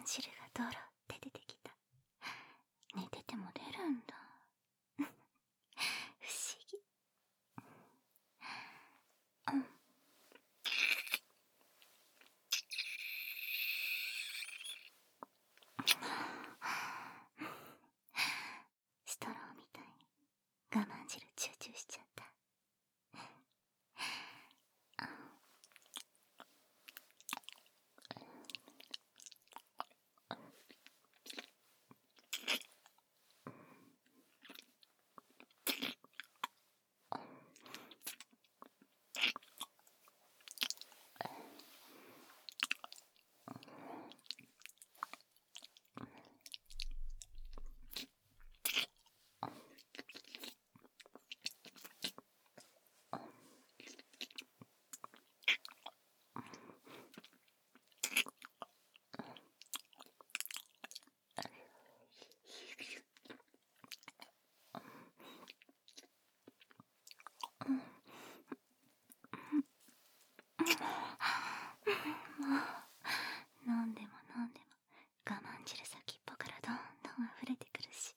汁がドロって出てきた。寝てても出るんだ。不思議。ストローみたいに我慢汁チューチューしちゃった。飲んでも飲んでも我慢汁先っぽからどんどん溢れてくるし。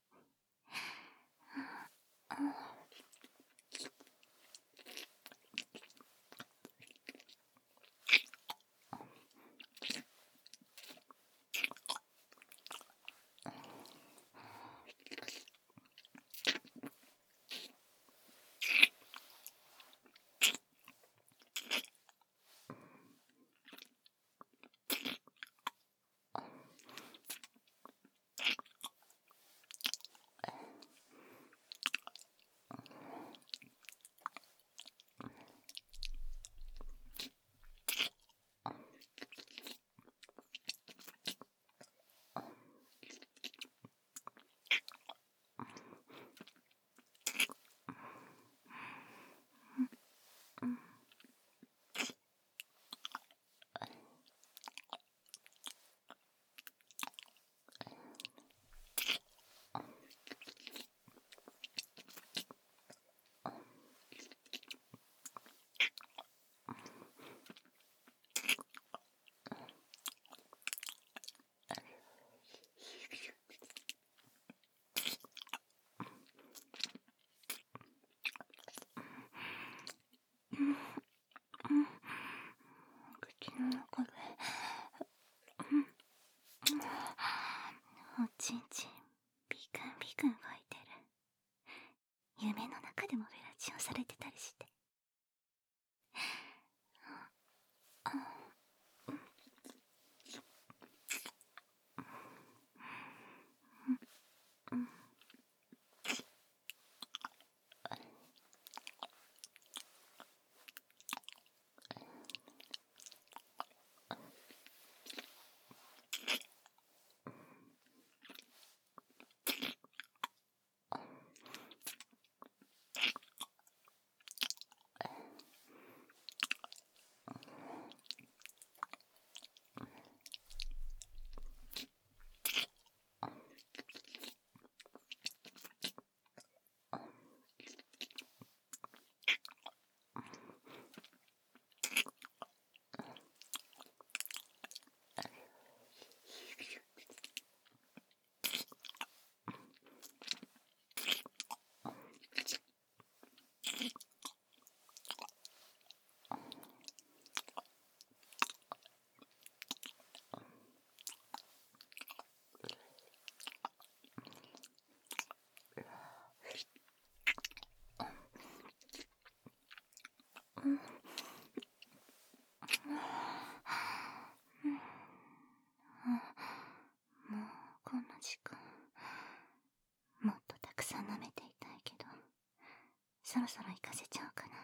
口の中でおちんちんビクンビクン動いてる。夢の中でもフェラチオされてたりして。もうこんな時間。もっとたくさん舐めていたいけど、そろそろ行かせちゃおうかな。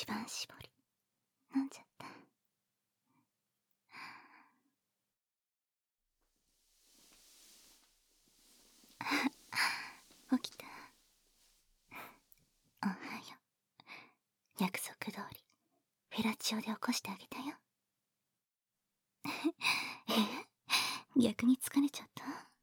番搾り飲んじゃった。起きた。おはよう。約束通りフェラチオで起こしてあげたよ。逆に疲れちゃった？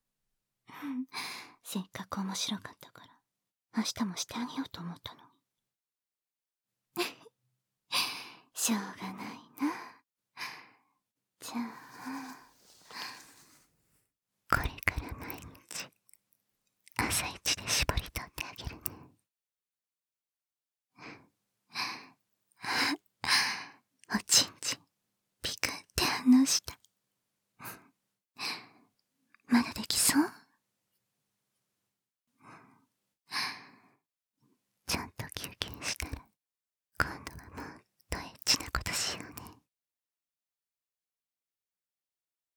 せっかく面白かったから明日もしてあげようと思ったのに。しょうがないな。じゃあこれから毎日朝一で絞り取ってあげるね。おちんちんピクって反応した。